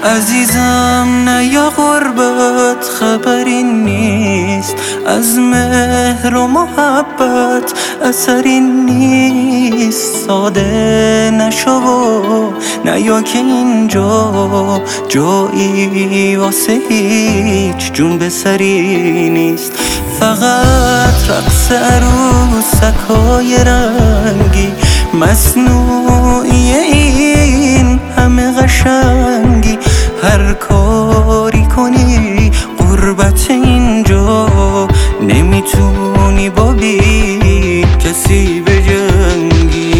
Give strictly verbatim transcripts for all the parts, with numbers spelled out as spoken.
عزیزم نه یا غربت خبری نیست، از مهر و محبت اثری نیست. ساده نشو و نه یا که اینجا جایی واسه هیچ جون به سری نیست. فقط رقص عروسکای رنگی مصنوعی این همه قشنگی. هر کاری کنی غربت اینجا، نمیتونی با بی کسی بجنگی.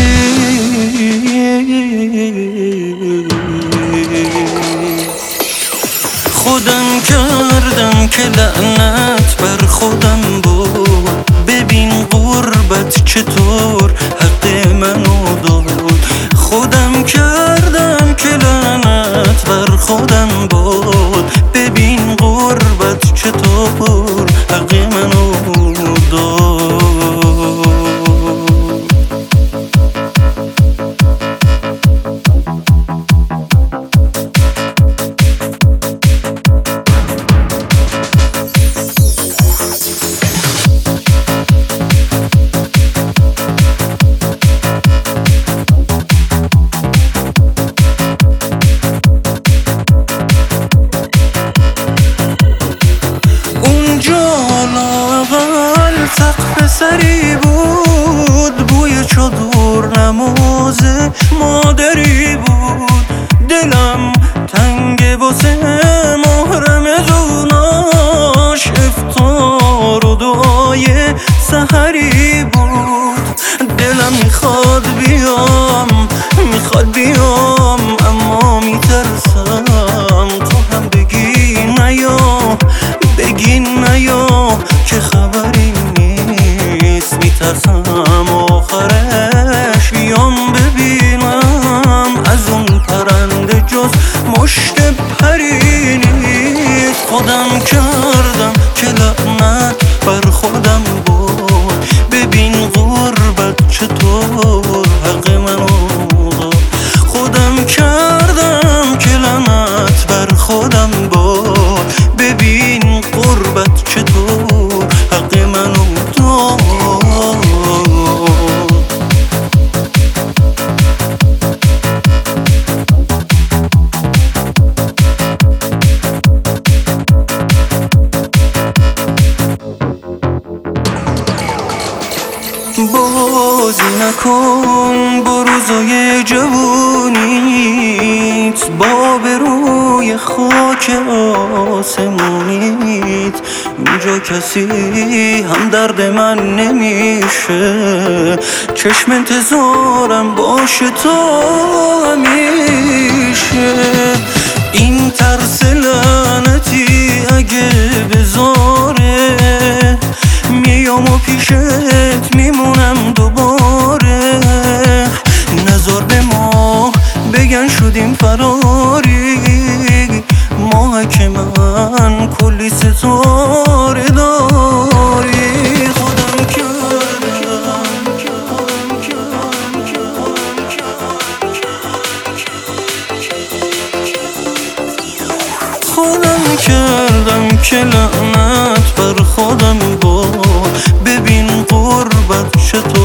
خودم کردم که لعنت بر خودم بود، ببین غربت چطور حق منو داد. خودم کردم که لعنت بر خودم بود، ببین غربت چطور حق منو داد. سقف سری بود، بوی چادر نماز مادری بود. دلم تنگ واسه محرم زوناش، افطار و دعای سحری بود. دلم میخواد بیام میخواد بیام اما میترسم تو هم بگی نیا بگی نیا که خبری نیست. میترسم آخرش بیام ببینم از اون پرنده جز مشت پری نیست. خودم کردم که لعنت بر خودم بود، ببین غربت چطور حق منو داد. خودم کردم که لعنت بر خودم بود، ببین غربت چطور حق منو داد. بازی نکن با روزای جوونیت، با به روی خاک آسمونیت. اینجا کسی هم درد من نمیشه، چشم انتظارم باشه تا همیشه. این ترس لعنتی اگه بذاره، میام و پیشت میمونم دوباره. نظر به ما بگن شدیم فراری، ماهک من کلی ستاره داری. خودم کردم خودم کردم که لعنت بر خودم بود، ببین غربت چطور